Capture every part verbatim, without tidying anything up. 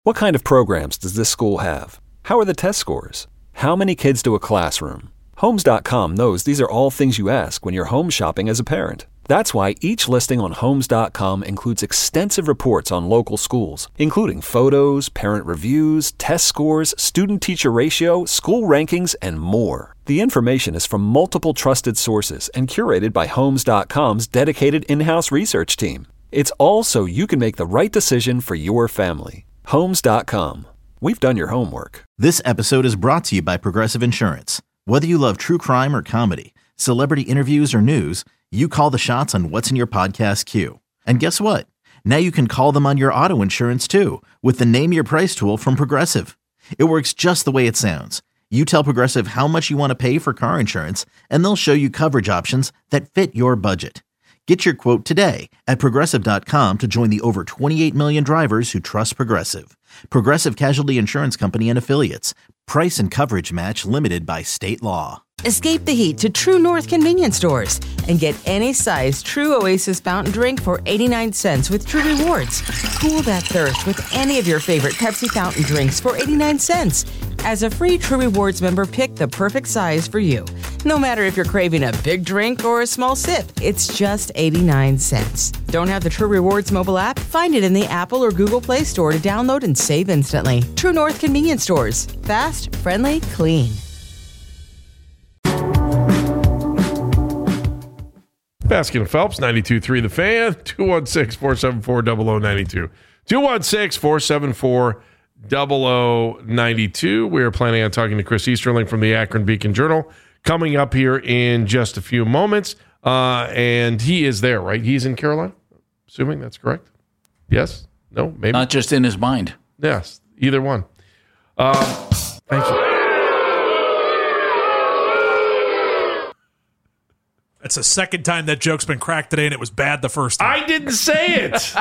What kind of programs does this school have? How are the test scores? How many kids do a classroom? Homes dot com knows these are all things you ask when you're home shopping as a parent. That's why each listing on Homes dot com includes extensive reports on local schools, including photos, parent reviews, test scores, student-teacher ratio, school rankings, and more. The information is from multiple trusted sources and curated by Homes dot com's dedicated in-house research team. It's all so you can make the right decision for your family. Homes dot com. We've done your homework. This episode is brought to you by Progressive Insurance. Whether you love true crime or comedy, celebrity interviews or news, you call the shots on what's in your podcast queue. And guess what? Now you can call them on your auto insurance too with the Name Your Price tool from Progressive. It works just the way it sounds. You tell Progressive how much you want to pay for car insurance, and they'll show you coverage options that fit your budget. Get your quote today at Progressive dot com to join the over twenty-eight million drivers who trust Progressive. Progressive Casualty Insurance Company and Affiliates. Price and coverage match limited by state law. Escape the heat to True North convenience stores and get any size True Oasis fountain drink for eighty-nine cents with True Rewards. Cool that thirst with any of your favorite Pepsi fountain drinks for eighty-nine cents. As a free True Rewards member, pick the perfect size for you. No matter if you're craving a big drink or a small sip, it's just eighty-nine cents. Don't have the True Rewards mobile app? Find it in the Apple or Google Play Store to download and save instantly. True North convenience stores. Fast, friendly, clean. Baskin and Phelps, ninety-two point three The Fan, two one six, four seven four, zero zero nine two. two one six, four seven four, zero zero nine two. We are planning on talking to Chris Easterling from the Akron Beacon Journal coming up here in just a few moments. Uh, and he is there, right? He's in Carolina? Assuming that's correct? Yes? No? Maybe? Not just in his mind. Yes. Either one. Uh, thank you. That's the second time that joke's been cracked today, and it was bad the first time. I didn't say it.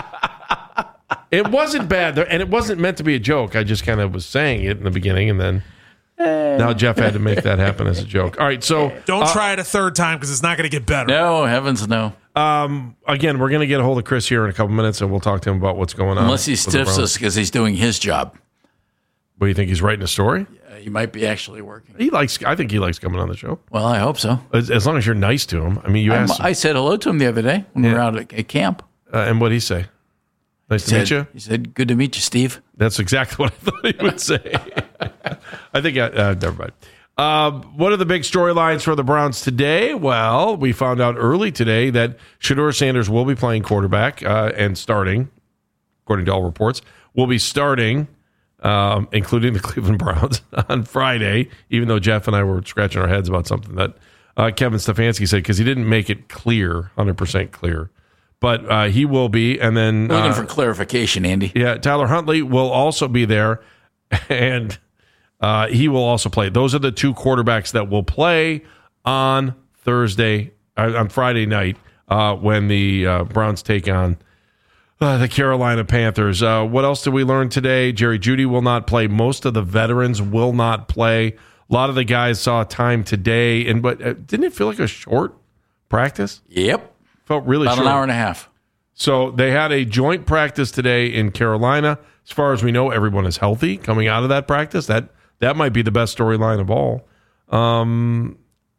It wasn't bad, and it wasn't meant to be a joke. I just kind of was saying it in the beginning, and then now Jeff had to make that happen as a joke. All right, so don't uh, try it a third time because it's not going to get better. No, heavens no. Um, again, we're going to get a hold of Chris here in a couple minutes, and we'll talk to him about what's going on. Unless he stiffs us because he's doing his job. What do you think? He's writing a story? Yeah, he might be actually working. He likes. I think he likes coming on the show. Well, I hope so. As, as long as you're nice to him. I mean, you asked. I said hello to him the other day when yeah. we were out at, at camp. Uh, and what did he say? Nice he to said, meet you. He said, "Good to meet you, Steve." That's exactly what I thought he would say. I think. I, uh, never mind. Uh, what are the big storylines for the Browns today? Well, we found out early today that Shedeur Sanders will be playing quarterback uh, and starting, according to all reports, will be starting. Um, including the Cleveland Browns on Friday, even though Jeff and I were scratching our heads about something that uh, Kevin Stefanski said because he didn't make it clear, one hundred percent clear. But uh, he will be, and then... Looking uh, for clarification, Andy. Yeah, Tyler Huntley will also be there, and uh, he will also play. Those are the two quarterbacks that will play on Thursday, uh, on Friday night, uh, when the uh, Browns take on Uh, the Carolina Panthers. Uh, what else did we learn today? Jerry Jeudy will not play. Most of the veterans will not play. A lot of the guys saw time today, and but uh, didn't it feel like a short practice? Yep, felt really about short. an hour and a half. So they had a joint practice today in Carolina. As far as we know, everyone is healthy coming out of that practice. That that might be the best storyline of all. Um,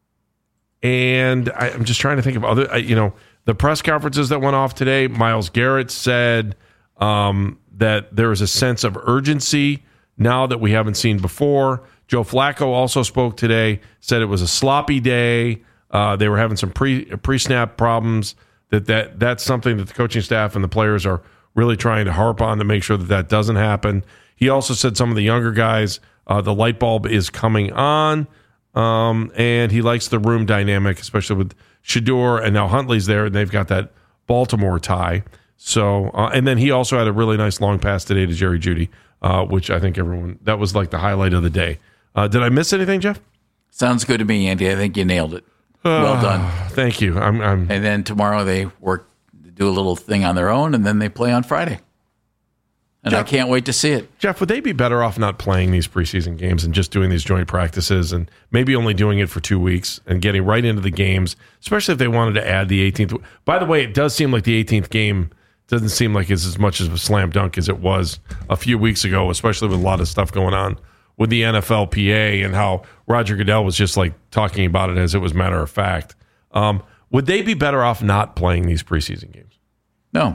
and I, I'm just trying to think of other, you know. The press conferences that went off today, Myles Garrett said um, that there is a sense of urgency now that we haven't seen before. Joe Flacco also spoke today, said it was a sloppy day. Uh, they were having some pre, pre-snap problems, that, that that's something that the coaching staff and the players are really trying to harp on to make sure that that doesn't happen. He also said some of the younger guys, uh, the light bulb is coming on, um, and he likes the room dynamic, especially with Shedeur, and now Huntley's there, and they've got that Baltimore tie. So, uh, and then he also had a really nice long pass today to Jerry Jeudy, uh, which I think everyone, that was like the highlight of the day. Uh, did I miss anything, Jeff? Sounds good to me, Andy. I think you nailed it. Uh, well done. Thank you. I'm, I'm. And then tomorrow they work, do a little thing on their own, and then they play on Friday. And Jeff, I can't wait to see it. Jeff, would they be better off not playing these preseason games and just doing these joint practices and maybe only doing it for two weeks and getting right into the games, especially if they wanted to add the eighteenth? By the way, it does seem like the eighteenth game doesn't seem like it's as much of a slam dunk as it was a few weeks ago, especially with a lot of stuff going on with the N F L P A and how Roger Goodell was just like talking about it as it was matter of fact. Um, would they be better off not playing these preseason games? No.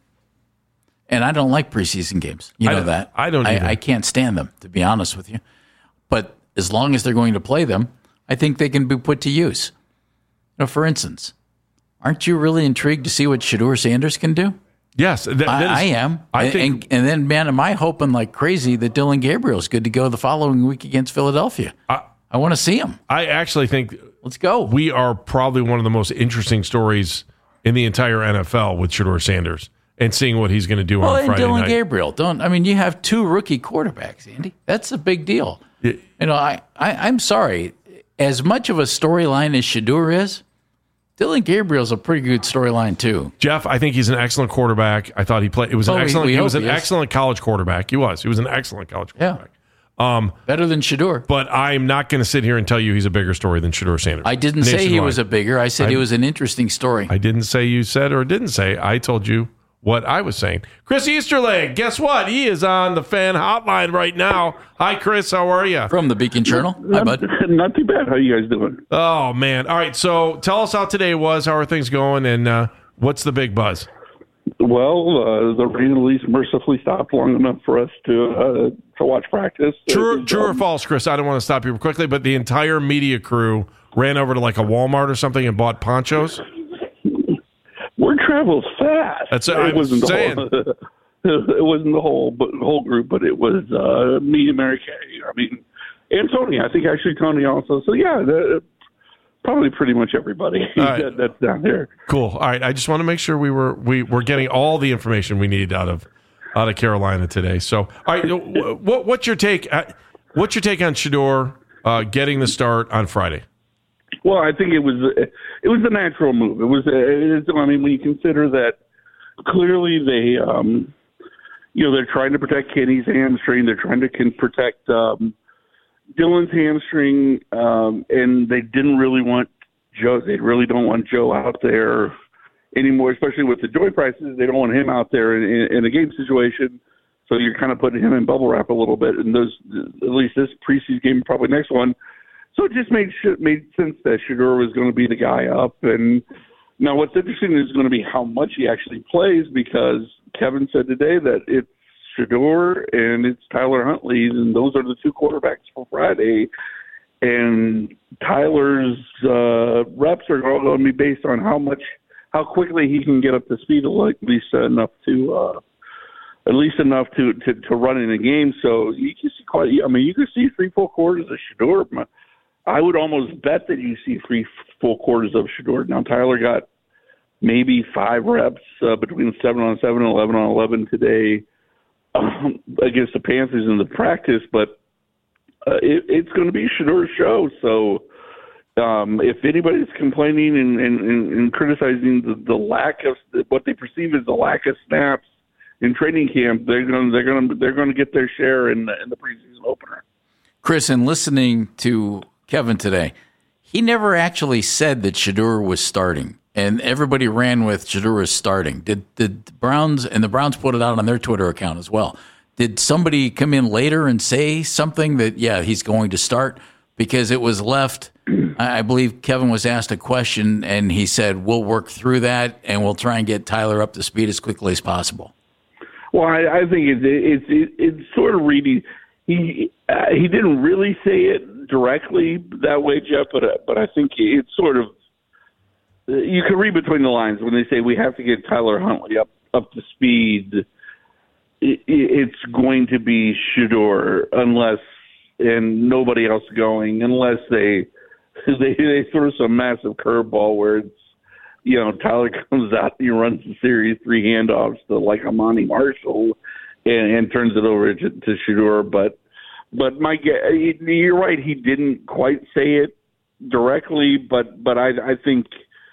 And I don't like preseason games. You know I, that. I don't either. I, I can't stand them, to be honest with you. But as long as they're going to play them, I think they can be put to use. You know, for instance, aren't you really intrigued to see what Shedeur Sanders can do? Yes. Th- that I, is, I am. I and, think, and, and then, man, am I hoping like crazy that Dylan Gabriel's good to go the following week against Philadelphia? I, I want to see him. I actually think Let's go. we are probably one of the most interesting stories in the entire N F L with Shedeur Sanders and seeing what he's going to do well, on and Friday Dylan night. Gabriel. Don't I mean you have two rookie quarterbacks, Andy. That's a big deal. Yeah. You know, I, I I'm sorry. As much of a storyline as Shedeur is, Dylan Gabriel's a pretty good storyline too. Jeff, I think he's an excellent quarterback. I thought he played. It was an Oh, we- excellent. we he hope was an he is. excellent college quarterback. He was. He was an excellent college Yeah. quarterback. Um, Better than Shedeur. but I'm not going to sit here and tell you he's a bigger story than Shedeur Sanders. I didn't say he Nationwide. was a bigger. I said I- he was an interesting story. I didn't say you said or didn't say. I told you what I was saying. Chris Easterling, guess what? He is on the fan hotline right now. Hi, Chris. How are you? From the Beacon Journal. Hi, Not, bud. not too bad. How you guys doing? Oh, man. All right. So tell us how today was. How are things going? And uh, what's the big buzz? Well, uh, the rain at least mercifully stopped long enough for us to uh, to watch practice. True, Uh, true or um, false, Chris? I don't want to stop you quickly, but the entire media crew ran over to like a Walmart or something and bought ponchos. Word travels fast. That's what I it was wasn't saying. The whole, it wasn't the whole, but the whole group, but it was uh, me and Mary Kay. I mean, and Tony. I think actually Tony also. So yeah, the, probably pretty much everybody right. that, that's down there. Cool. All right. I just want to make sure we were we were getting all the information we need out of out of Carolina today. So, all right, what what's your take? uh, What's your take on Shedeur uh, getting the start on Friday? Well, I think it was it was the natural move. It was. It, I mean, when you consider that clearly they, um, you know, they're trying to protect Kenny's hamstring. They're trying to can protect um, Dylan's hamstring, um, and they didn't really want Joe. They really don't want Joe out there anymore, especially with the joint prices. They don't want him out there in, in, in a game situation. So you're kind of putting him in bubble wrap a little bit. And those, at least this preseason game, probably next one. So it just made made sense that Shedeur was going to be the guy up. And now what's interesting is going to be how much he actually plays, because Kevin said today that it's Shedeur and it's Tyler Huntley, and those are the two quarterbacks for Friday. And Tyler's uh, reps are all going to be based on how much, how quickly he can get up to speed, at least enough to, uh, at least enough to, to, to run in a game. So you can see quite. I mean, you could see three full quarters of Shedeur. I would almost bet that you see three full quarters of Shedeur. Now Tyler got maybe five reps uh, between seven on seven and eleven on eleven today um, against the Panthers in the practice, but uh, it, it's going to be Shedeur's show. So um, if anybody's complaining and, and, and criticizing the, the lack of what they perceive as the lack of snaps in training camp, they're going they're going to they're going to get their share in the, in the preseason opener. Chris, in listening to Kevin today, he never actually said that Shedeur was starting, and everybody ran with Shedeur is starting. Did did the Browns, and the Browns put it out on their Twitter account as well. Did somebody come in later and say something that, yeah, he's going to start? Because it was left, I believe Kevin was asked a question, and he said, we'll work through that, and we'll try and get Tyler up to speed as quickly as possible. Well, I, I think it's it's it, it's sort of reading. He uh, he didn't really say it directly that way, Jeff, but uh, but I think it's sort of you can read between the lines when they say we have to get Tyler Huntley up up to speed. It, it's going to be Shedeur unless and nobody else going unless they they they throw some massive curveball where it's. You know, Tyler comes out, he runs the series, three handoffs to like Amani Marshall, and, and turns it over to, to Shedeur. But, but Mike, you're right. He didn't quite say it directly, but but I, I think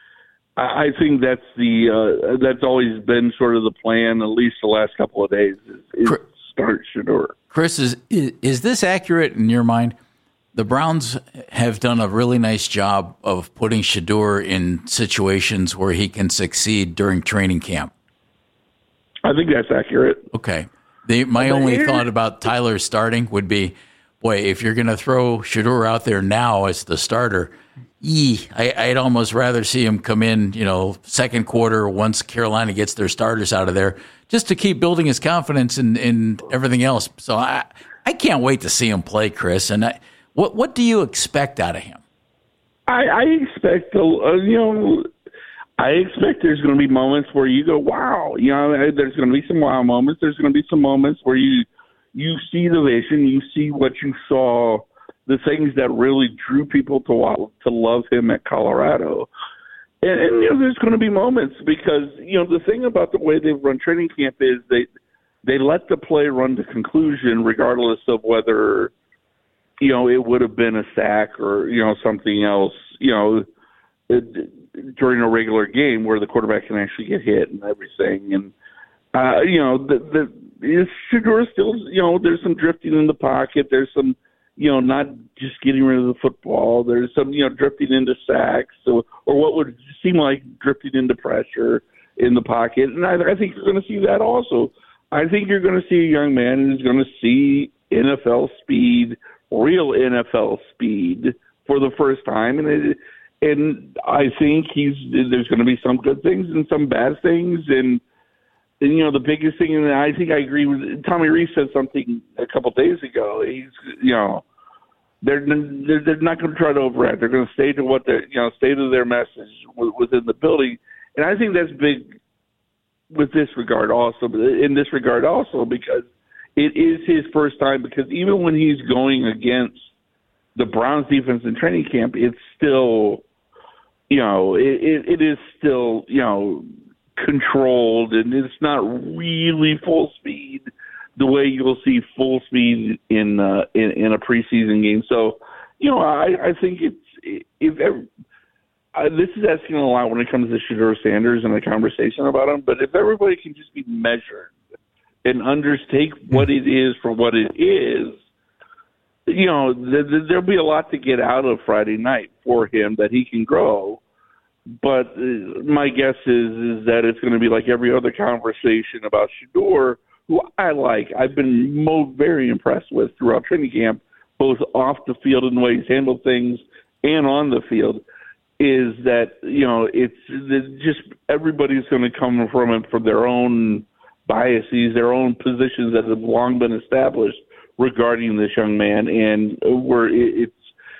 I think that's the uh, that's always been sort of the plan, at least the last couple of days, is, is start Shedeur. Chris, is is this accurate in your mind? The Browns have done a really nice job of putting Shedeur in situations where he can succeed during training camp. I think that's accurate. Okay. The, my But only here- thought about Tyler starting would be, boy, if you're going to throw Shedeur out there now as the starter, yee, I, I'd almost rather see him come in, you know, second quarter once Carolina gets their starters out of there, just to keep building his confidence and, and everything else. So I I can't wait to see him play, Chris. And I, what what do you expect out of him? I, I expect, uh, you know, I expect there's going to be moments where you go, wow. You know, there's going to be some wow moments. There's going to be some moments where you you see the vision, you see what you saw, the things that really drew people to to love him at Colorado. And, and you know, there's going to be moments because, you know, the thing about the way they've run training camp is they they let the play run to conclusion regardless of whether, you know, it would have been a sack or, you know, something else, you know, it, during a regular game where the quarterback can actually get hit and everything. And, uh, you know, the, the is Shedeur still, you know, there's some drifting in the pocket. There's some, you know, not just getting rid of the football. There's some, you know, drifting into sacks or, or what would seem like drifting into pressure in the pocket. And I, I think you're going to see that also. I think you're going to see a young man who's going to see N F L speed, real N F L speed for the first time. And it, and I think he's there's going to be some good things and some bad things. And, and you know, the biggest thing, and I think I agree with Tommy Rees said something a couple of days ago. He's, you know, they're they're, they're not going to try to overact. They're going to stay to what they you know stay to their message within the building. And I think that's big with this regard also, in this regard also, because it is his first time, because even when he's going against the Browns defense in training camp, it's still, you know, it, it, it is still, you know, controlled, and it's not really full speed the way you'll see full speed in uh, in, in a preseason game. So, you know, I, I think it's, if ever, Uh, this is asking a lot when it comes to Shedeur Sanders and a conversation about him, but if everybody can just be measured and undertake what it is for what it is, you know, th- th- there'll be a lot to get out of Friday night for him that he can grow. But uh, my guess is is that it's going to be like every other conversation about Shedeur, who I like. I've been mo- very impressed with throughout training camp, both off the field and the way he's handled things and on the field. Is that, you know, it's, it's just everybody's going to come from it for their own biases, their own positions that have long been established regarding this young man. And we're, it's,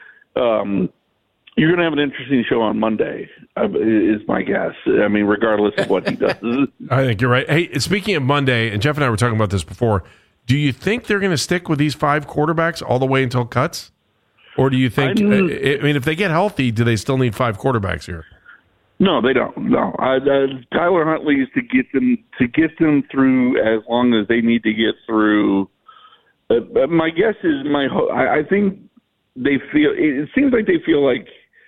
um, you're going to have an interesting show on Monday, uh, is my guess. I mean, regardless of what he does. I think you're right. Hey, speaking of Monday, and Jeff and I were talking about this before, do you think they're going to stick with these five quarterbacks all the way until cuts? Or do you think, I mean, if they get healthy, do they still need five quarterbacks here? No, they don't. No, I, uh, Tyler Huntley is to get them to get them through as long as they need to get through. Uh, my guess is my. I, I think they feel. It seems like they feel like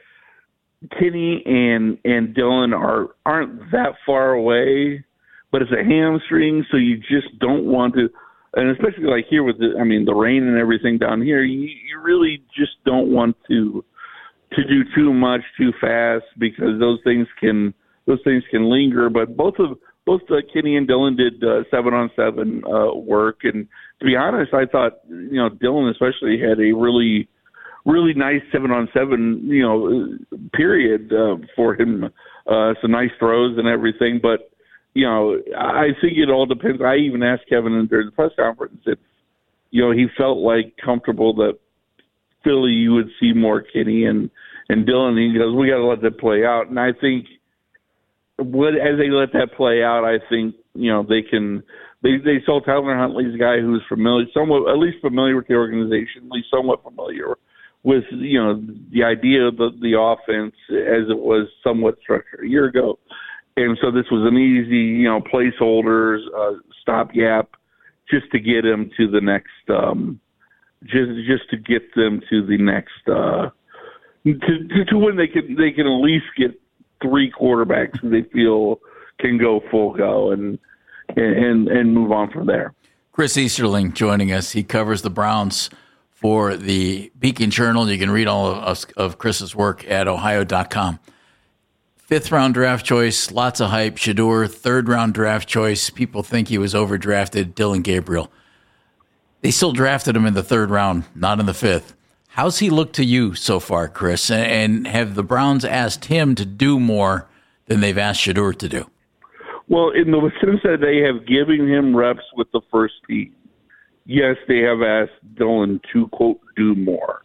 Kenny and and Dylan are aren't that far away, but it's a hamstring, so you just don't want to. And especially like here with the, I mean, the rain and everything down here, you, you really just don't want to to do too much too fast, because those things can those things can linger. But both of both uh, Kenny and Dylan did uh, seven on seven uh, work, and to be honest, I thought you know Dylan especially had a really really nice seven on seven you know period uh, for him. Uh, some nice throws and everything, but. You know, I think it all depends. I even asked Kevin during the press conference if, you know, he felt like comfortable that Philly you would see more Kenny and, and Dylan. He goes, we got to let that play out. And I think what, as they let that play out, I think, you know, they can, they, they saw Tyler Huntley's a guy who's familiar, somewhat, at least familiar with the organization, at least somewhat familiar with, you know, the idea of the, the offense as it was somewhat structured a year ago. And so this was an easy, you know, placeholders, uh, stopgap, just to get them to the next, um, just just to get them to the next, uh, to, to to when they can they can at least get three quarterbacks who they feel can go full go and and and move on from there. Chris Easterling joining us. He covers the Browns for the Beacon Journal. You can read all of, of Chris's work at ohio dot com. Fifth round draft choice, lots of hype. Shedeur, third round draft choice. People think he was overdrafted. Dillon Gabriel. They still drafted him in the third round, not in the fifth. How's he look to you so far, Chris? And have the Browns asked him to do more than they've asked Shedeur to do? Well, in the sense that they have given him reps with the first team, yes, they have asked Dillon to, quote, do more.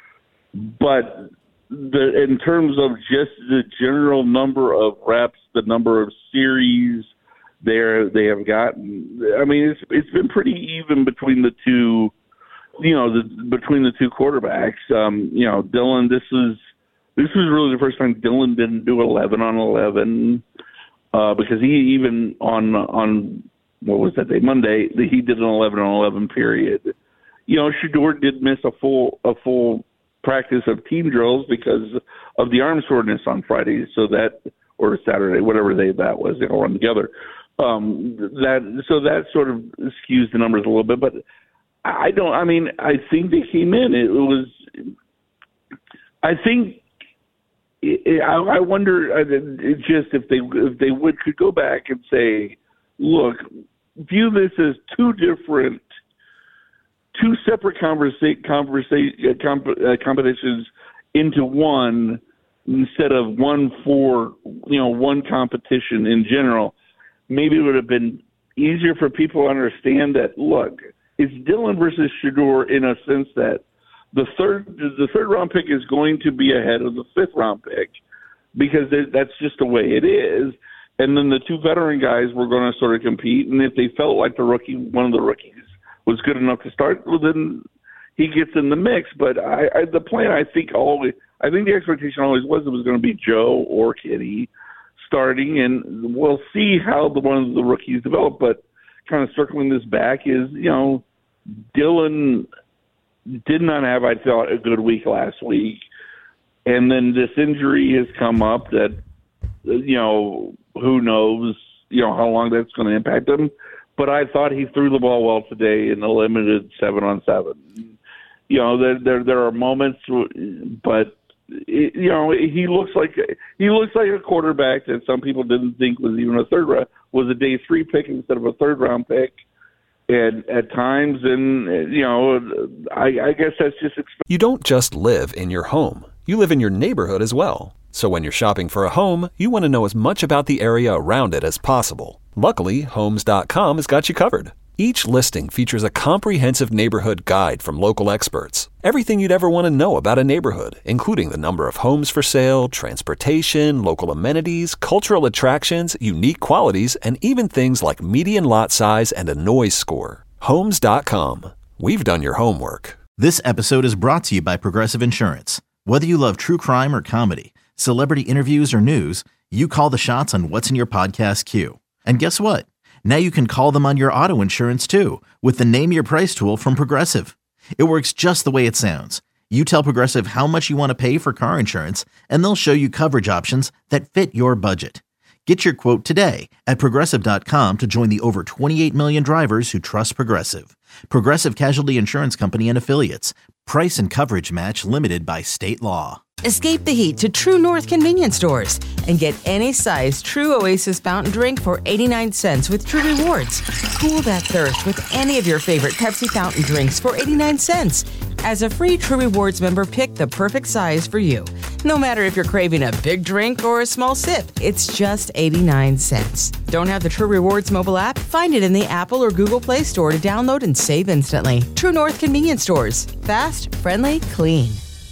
But the, in terms of just the general number of reps, the number of series there they have gotten, I mean, it's it's been pretty even between the two, you know, the, between the two quarterbacks. Um, you know, Dillon, this is this was really the first time Dillon didn't do eleven on eleven uh, because he even on on what was that day Monday he did an eleven on eleven period. You know, Shedeur did miss a full a full. practice of team drills because of the arm soreness on Friday, so that or Saturday, whatever day that was, they all run together. Um, that so that sort of skews the numbers a little bit, but I don't. I mean, I think they came in. It was. I think. It, I, I wonder it just if they if they would could go back and say, look, view this as two different. Two separate conversa- conversa- comp- uh, competitions into one instead of one for, you know, one competition in general. Maybe it would have been easier for people to understand that, look, it's Dillon versus Shedeur in a sense that the third the third round pick is going to be ahead of the fifth round pick because that's just the way it is. And then the two veteran guys were going to sort of compete. And if they felt like the rookie, one of the rookies, was good enough to start, well, then he gets in the mix. But I, I, the plan, I think, always, I think the expectation always was it was going to be Joe or Kitty starting, and we'll see how the one of the rookies develop. But kind of circling this back is, you know, Dillon did not have, I thought, a good week last week, and then this injury has come up that, you know, who knows, you know, how long that's going to impact him. But I thought he threw the ball well today in the limited seven on seven. You know, there there, there are moments, but it, you know, he looks like he looks like a quarterback that some people didn't think was even a third round was a day three pick instead of a third round pick. And at times, and you know, I, I guess that's just. Exp- You don't just live in your home; you live in your neighborhood as well. So when you're shopping for a home, you want to know as much about the area around it as possible. Luckily, Homes dot com has got you covered. Each listing features a comprehensive neighborhood guide from local experts. Everything you'd ever want to know about a neighborhood, including the number of homes for sale, transportation, local amenities, cultural attractions, unique qualities, and even things like median lot size and a noise score. Homes dot com. We've done your homework. This episode is brought to you by Progressive Insurance. Whether you love true crime or comedy, celebrity interviews or news, you call the shots on what's in your podcast queue. And guess what? Now you can call them on your auto insurance too with the Name Your Price tool from Progressive. It works just the way it sounds. You tell Progressive how much you want to pay for car insurance, and they'll show you coverage options that fit your budget. Get your quote today at Progressive dot com to join the over twenty-eight million drivers who trust Progressive. Progressive Casualty Insurance Company and Affiliates. Price and coverage match limited by state law. Escape the heat to True North convenience stores and get any size True Oasis fountain drink for eighty-nine cents with True Rewards. Cool that thirst with any of your favorite Pepsi fountain drinks for eighty-nine cents. As a free True Rewards member, pick the perfect size for you. No matter if you're craving a big drink or a small sip, it's just eighty-nine cents. Don't have the True Rewards mobile app? Find it in the Apple or Google Play Store to download and save instantly. True North convenience stores. Fast, friendly, clean.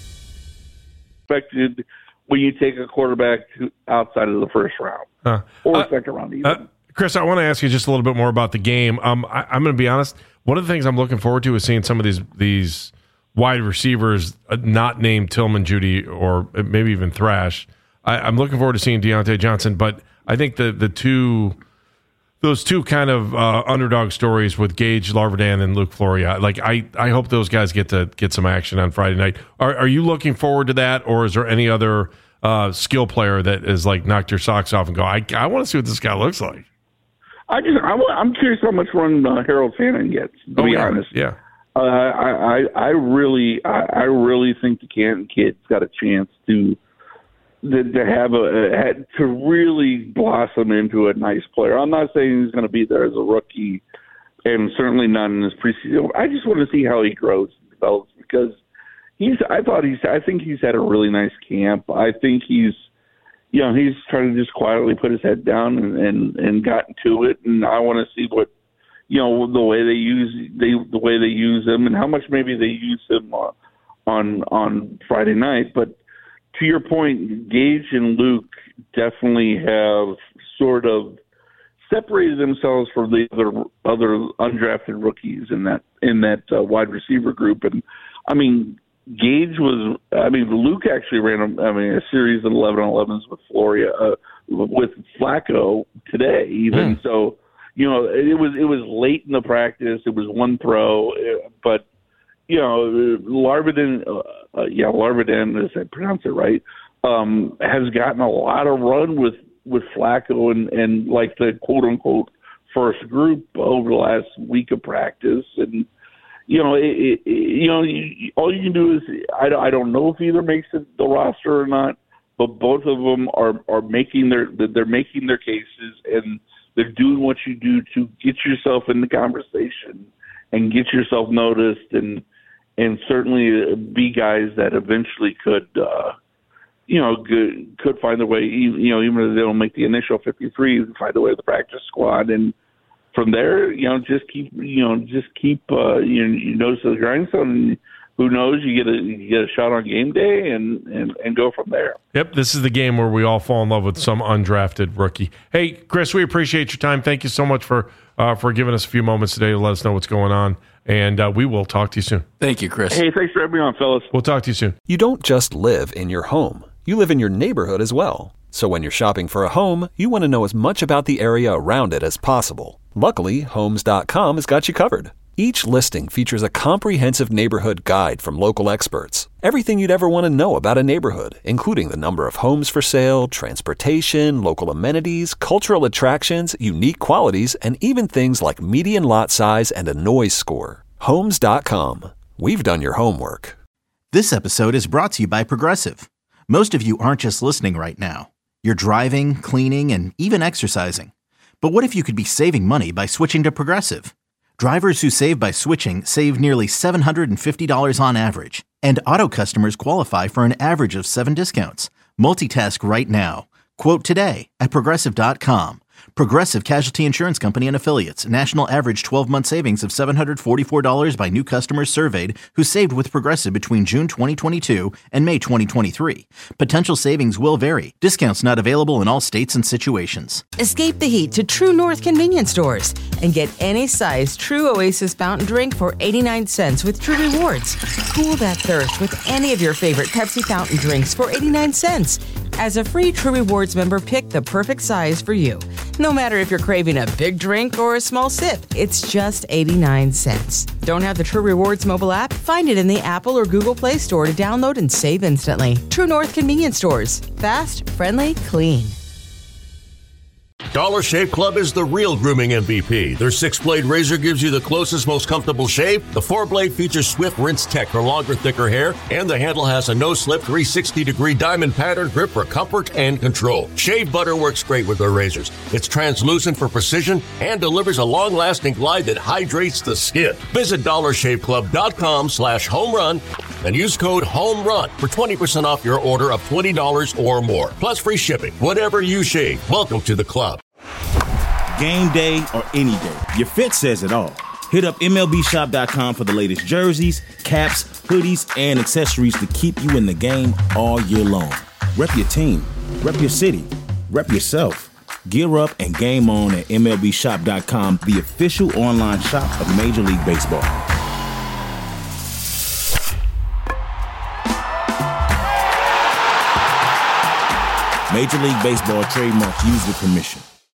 Expected when you take a quarterback to outside of the first round huh. or uh, second round even. Uh, Chris, I want to ask you just a little bit more about the game. Um, I, I'm going to be honest. One of the things I'm looking forward to is seeing some of these these wide receivers uh, not named Tillman, Judy, or maybe even Thrash. I, I'm looking forward to seeing Deontay Johnson, but I think the the two those two kind of uh, underdog stories with Gage Larvadain and Luke Floria. Like I, I hope those guys get to get some action on Friday night. Are are you looking forward to that, or is there any other uh, skill player that is like knocked your socks off and go, I I want to see what this guy looks like? I just I, I'm curious how much run uh, Harold Fannin gets. To oh, be yeah. honest, yeah. Uh, I, I I really I, I really think the Canton kid's got a chance to to, to have a, a to really blossom into a nice player. I'm not saying he's going to be there as a rookie, and certainly not in his preseason. I just want to see how he grows and develops because he's. I thought he's. I think he's had a really nice camp. I think he's. You know, he's trying to just quietly put his head down and and, and gotten to it. And I want to see what, you know, the way they use they the way they use him and how much maybe they use him uh, on on Friday night. But to your point, Gage and Luke definitely have sort of separated themselves from the other other undrafted rookies in that in that uh, wide receiver group. And I mean. Gage was, I mean, Luke actually ran, a, I mean, a series of eleven on elevens with Floria, uh, with Flacco today, even. Mm. So, you know, it was it was late in the practice. It was one throw, but you know, Larvin, uh, uh, yeah, Larvin, as I pronounce it right, um, has gotten a lot of run with with Flacco and and like the quote unquote first group over the last week of practice and. You know, it, it, you know, you, all you can do is I, I don't know if either makes it the roster or not, but both of them are, are making their they're making their cases and they're doing what you do to get yourself in the conversation and get yourself noticed and and certainly be guys that eventually could uh, you know could, could find their way. You know, even if they don't make the initial fifty-three, find their way to the practice squad and. From there, you know, just keep, you know, just keep, uh, you, you nose to the grindstone, and who knows, you get a you get a shot on game day, and, and, and go from there. Yep, this is the game where we all fall in love with some undrafted rookie. Hey, Chris, we appreciate your time. Thank you so much for uh, for giving us a few moments today to let us know what's going on, and uh, we will talk to you soon. Thank you, Chris. Hey, thanks for having me on, fellas. We'll talk to you soon. You don't just live in your home. You live in your neighborhood as well. So when you're shopping for a home, you want to know as much about the area around it as possible. Luckily, Homes dot com has got you covered. Each listing features a comprehensive neighborhood guide from local experts. Everything you'd ever want to know about a neighborhood, including the number of homes for sale, transportation, local amenities, cultural attractions, unique qualities, and even things like median lot size and a noise score. Homes dot com. We've done your homework. This episode is brought to you by Progressive. Most of you aren't just listening right now. You're driving, cleaning, and even exercising. But what if you could be saving money by switching to Progressive? Drivers who save by switching save nearly seven hundred fifty dollars on average. And auto customers qualify for an average of seven discounts. Multitask right now. Quote today at Progressive dot com. Progressive Casualty Insurance Company and Affiliates. National average twelve-month savings of seven hundred forty-four dollars by new customers surveyed who saved with Progressive between June twenty twenty-two and May twenty twenty-three. Potential savings will vary. Discounts not available in all states and situations. Escape the heat to True North convenience stores and get any size True Oasis fountain drink for eighty-nine cents with True Rewards. Cool that thirst with any of your favorite Pepsi fountain drinks for eighty-nine cents. As a free True Rewards member, pick the perfect size for you. No matter if you're craving a big drink or a small sip, it's just eighty-nine cents. Don't have the True Rewards mobile app? Find it in the Apple or Google Play Store to download and save instantly. True North convenience stores. Fast, friendly, clean. Dollar Shave Club is the real grooming M V P. Their six-blade razor gives you the closest, most comfortable shave. The four-blade features swift rinse tech for longer, thicker hair. And the handle has a no-slip three sixty degree diamond pattern grip for comfort and control. Shave butter works great with their razors. It's translucent for precision and delivers a long-lasting glide that hydrates the skin. Visit dollar shave club dot com slash home run and use code HOMERUN for twenty percent off your order of twenty dollars or more. Plus free shipping. Whatever you shave, welcome to the club. Game day or any day, your fit says it all. Hit up M L B shop dot com for the latest jerseys, caps, hoodies, and accessories to keep you in the game all year long. Rep your team, rep your city, rep yourself. Gear up and game on at M L B shop dot com, the official online shop of Major League Baseball. Major League Baseball trademarks used with permission.